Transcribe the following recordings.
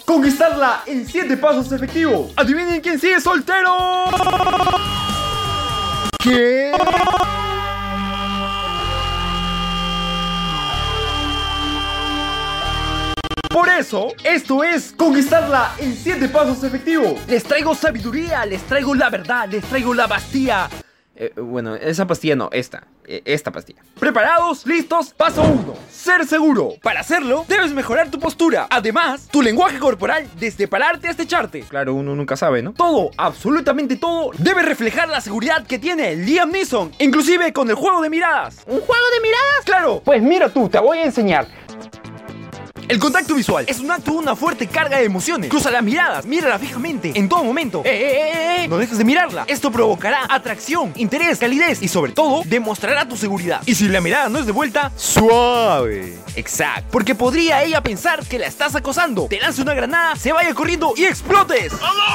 conquistarla en 7 pasos efectivos. ¿Adivinen quién sigue soltero? ¿Qué? Por eso, esto es conquistarla en 7 pasos efectivos. Les traigo sabiduría, les traigo la verdad, les traigo la pastilla. Bueno, esa pastilla no, esta pastilla. ¿Preparados? ¿Listos? Paso 1. Ser seguro. Para hacerlo, debes mejorar tu postura. Además, tu lenguaje corporal, desde pararte hasta echarte. Claro, uno nunca sabe, ¿no? Todo, absolutamente todo, debe reflejar la seguridad que tiene Liam Neeson. Inclusive con el juego de miradas. ¿Un juego de miradas? ¡Claro! Pues mira tú, te voy a enseñar. El contacto visual es un acto de una fuerte carga de emociones. Cruza las miradas, mírala fijamente, en todo momento. No dejes de mirarla. Esto provocará atracción, interés, calidez y sobre todo, demostrará tu seguridad. Y si la mirada no es de vuelta, suave. Exacto. Porque podría ella pensar que la estás acosando. Te lance una granada, se vaya corriendo y explotes.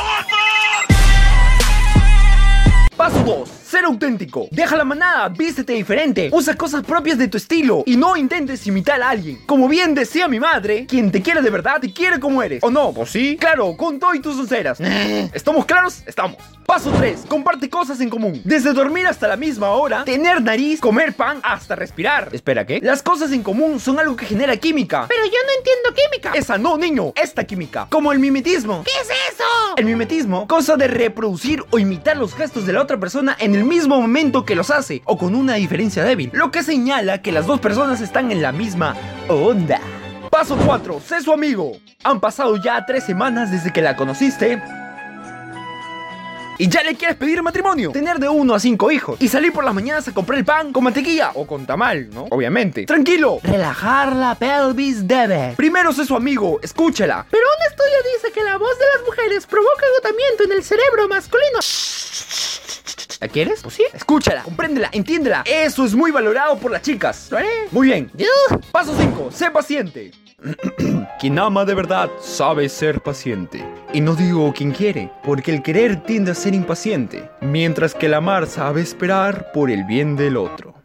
Paso 2. Ser auténtico. Deja la manada, vístete diferente. Usa cosas propias de tu estilo y no intentes imitar a alguien. Como bien decía mi madre, quien te quiere de verdad te quiere como eres. ¿O no? Pues sí. Claro, con todo y tus onceras. ¿Estamos claros? Estamos. Paso 3. Comparte cosas en común. Desde dormir hasta la misma hora, tener nariz, comer pan, hasta respirar. Espera, ¿qué? Las cosas en común son algo que genera química. Pero yo no entiendo química. Esa no, niño. Esta química. Como el mimetismo. ¿Qué es eso? El mimetismo, cosa de reproducir o imitar los gestos de la otra persona en el mismo momento que los hace, o con una diferencia débil, lo que señala que las dos personas están en la misma onda. Paso 4. Sé su amigo. Han pasado ya 3 semanas desde que la conociste y ya le quieres pedir matrimonio, tener de 1 a 5 hijos y salir por las mañanas a comprar el pan con mantequilla o con tamal, ¿no? Obviamente. Tranquilo. Relajar la pelvis debe. Primero sé su amigo, escúchala. Pero un estudio dice que la voz de las mujeres provoca agotamiento en el cerebro masculino. ¿La quieres? Pues sí. Escúchala, compréndela, entiéndela. Eso es muy valorado por las chicas. ¿Lo haré? Muy bien. Paso 5. Sé paciente. Quien ama de verdad sabe ser paciente. Y no digo quien quiere, porque el querer tiende a ser impaciente, mientras que el amar sabe esperar por el bien del otro.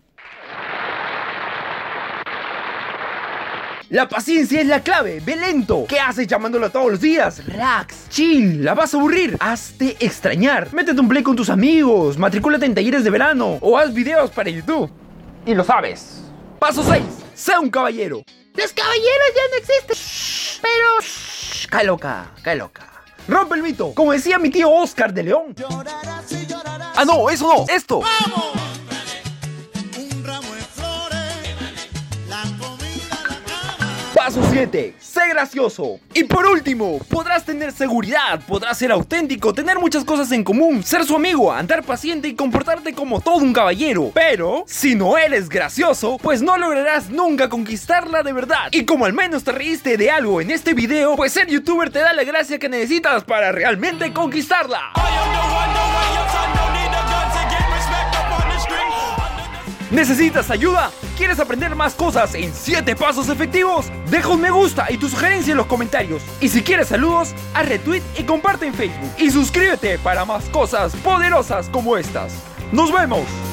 La paciencia es la clave, ve lento. ¿Qué haces llamándolo todos los días? Relax, chill, la vas a aburrir. Hazte extrañar. Métete un play con tus amigos, matricúlate en talleres de verano o haz videos para YouTube. Y lo sabes. Paso 6. Sea un caballero. Los caballeros ya no existen. Pero... Cae loca, cae loca. Rompe el mito. Como decía mi tío Oscar de León. Ah, no, eso no, esto. ¡Vamos! Paso 7. Sé gracioso. Y por último, podrás tener seguridad, podrás ser auténtico, tener muchas cosas en común, ser su amigo, andar paciente y comportarte como todo un caballero. Pero, si no eres gracioso, pues no lograrás nunca conquistarla de verdad. Y como al menos te reíste de algo en este video, pues ser youtuber te da la gracia que necesitas para realmente conquistarla. ¿Necesitas ayuda? ¿Quieres aprender más cosas en 7 pasos efectivos? Deja un me gusta y tu sugerencia en los comentarios. Y si quieres saludos, haz retweet y comparte en Facebook. Y suscríbete para más cosas poderosas como estas. ¡Nos vemos!